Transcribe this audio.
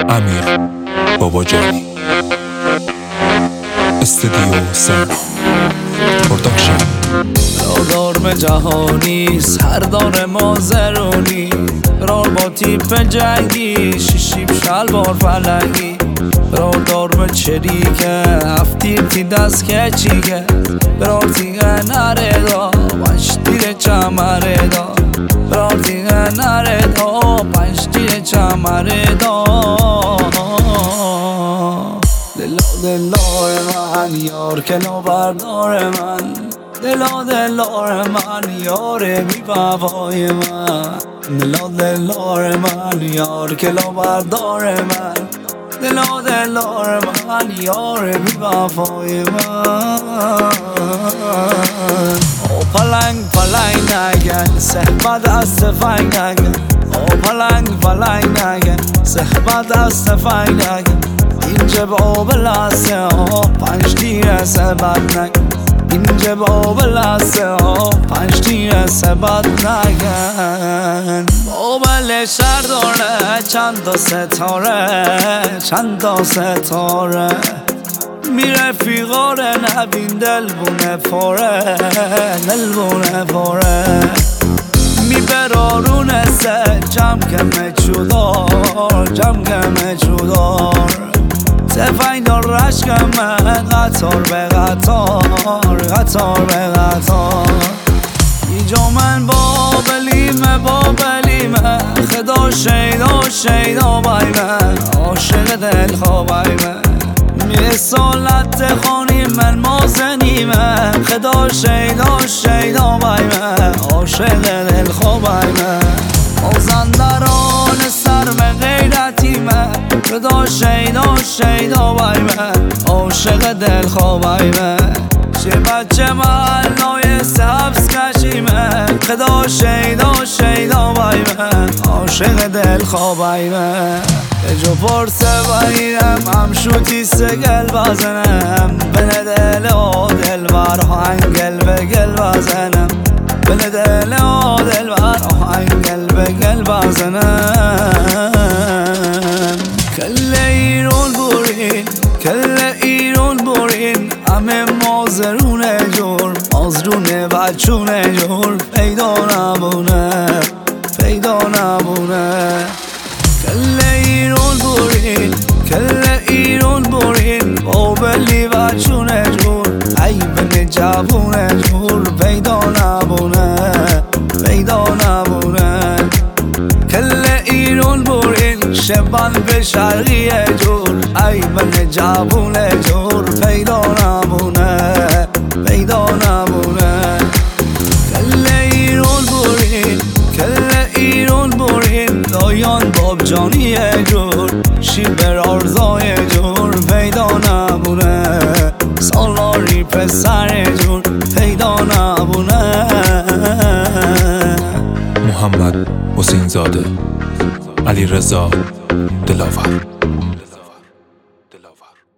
امیر باباجانی استودیو سن پروداکشن. رادارم جهانی سردار مازرونی رار با تیپ جنگی شیشیم شلوار فلنگی رادارم چریکه هفتیر تی دست که چیگه برار تیگه نره دا پنج تیر چمره دا برار تیگه نره دا پنج تیر چمره دا دلار من یار که نوبردار من دلار من یار بی وفای من دلار من یار که نوبردار من دلار من یار بی وفای من او پلنگ نگن صحبت از فنگ نگن او پلنگ نگن صحبت از فنگ نگن اینجا با بلاسه ها پنج تیر سبت نگن اینجا با بلاسه ها پنج تیر سبت نگن با بله شهر داره چند تا ستاره میره فیغاره نبین دلبونه پاره میبرارونه سه جمع کمه چودار تفنگ دار رشکم من قطار به قطار اینجا من با بلیمه خدا شیدا بای من عاشق دل خوابای من میره سالت خانی من مازنیمه خدا شیدا بای من عاشق دل خوابای من مازندران سرم غیرتی من خدا شیدا بای من عاشق دل خوابای من چه بچه محلای سبز کشیمه خدا شیدا بای من عاشق دل خوابای من جو پرسه بایرم هم شوتی سگل بزنم بله دل بر آهنگل بگل بزنم بله دل بر آهنگل بگل بزنم کل ایرون برین همه مازرونه جور مازرونه بچونه جور پیدا نبونه کل ایرون برین با بلی بچونه جور عیبن جوونه جور پیدا نبونه کل ایرون برین شبان به شرقیه جور ایبن جوونه جور پیدا نبونه کل ایرون برین دایان باب جانیه جور شیبر آرزای جور پیدا نبونه سالاری پسر جور پیدا نبونه محمد حسین زاده علیرضا دلاور